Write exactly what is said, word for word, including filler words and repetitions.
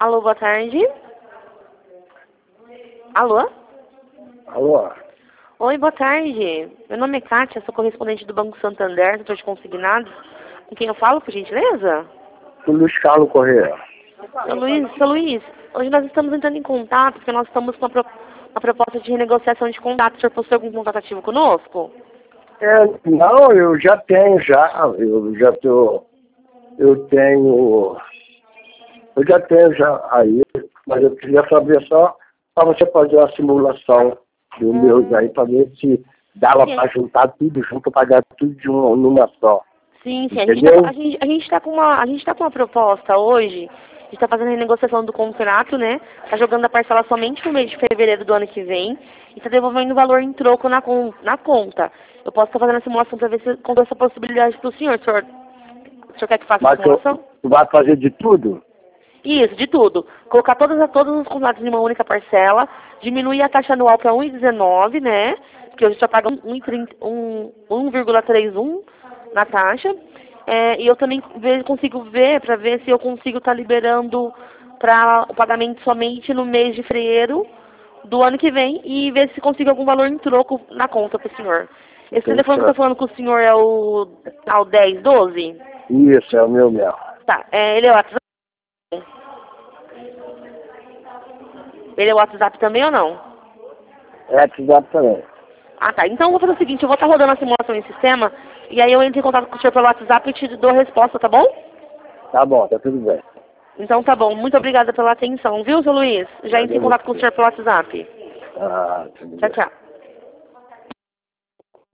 Alô, boa tarde. Alô? Alô? Oi, boa tarde. Meu nome é Kátia, sou correspondente do Banco Santander, setor de consignados. Com quem eu falo, por gentileza? O Luiz Carlos Correia. Seu Luiz, seu Luiz, hoje nós estamos entrando em contato, porque nós estamos com uma, pro, uma proposta de renegociação de contrato. O senhor possui algum contato ativo conosco? É, não, eu já tenho já, eu já tô, eu tenho, eu já tenho já aí, mas eu queria saber só para você fazer uma simulação do Hum. meus aí, para ver se dava Sim. para juntar tudo junto, pagar tudo de uma, numa só. Sim, sim. A gente, Entendeu? tá, a, gente, a, gente tá com uma, a gente tá com uma proposta hoje. A gente está fazendo a renegociação do contrato, né? Está jogando a parcela somente no mês de fevereiro do ano que vem e está devolvendo o valor em troco na, con na conta. Eu posso estar fazendo a simulação para ver se com essa possibilidade para o senhor. O senhor, o senhor quer que faça a Mas tu, simulação? tu vai fazer de tudo? Isso, de tudo. Colocar todas, todos os contratos em uma única parcela, diminuir a taxa anual para um vírgula dezenove, né? Porque hoje já paga um vírgula trinta e um na taxa. É, e eu também ve- consigo ver, para ver se eu consigo estar liberando para o pagamento somente no mês de fevereiro do ano que vem e ver se consigo algum valor em troco na conta para o senhor. Esse Tem telefone que eu estou falando com o senhor é o, é o dez doze? Isso, é o meu mesmo. Tá, é, ele é o WhatsApp? Ele é o WhatsApp também ou não? É WhatsApp também. Ah, tá. Então eu vou fazer o seguinte, eu vou estar rodando a simulação em sistema e aí eu entro em contato com o senhor pelo WhatsApp e te dou a resposta, tá bom? Tá bom, tá tudo bem. Então tá bom. Muito obrigada pela atenção, viu, seu Luiz? Já entrei em Valeu, contato com o você. senhor pelo WhatsApp. Ah, tudo Tchau, bem. tchau.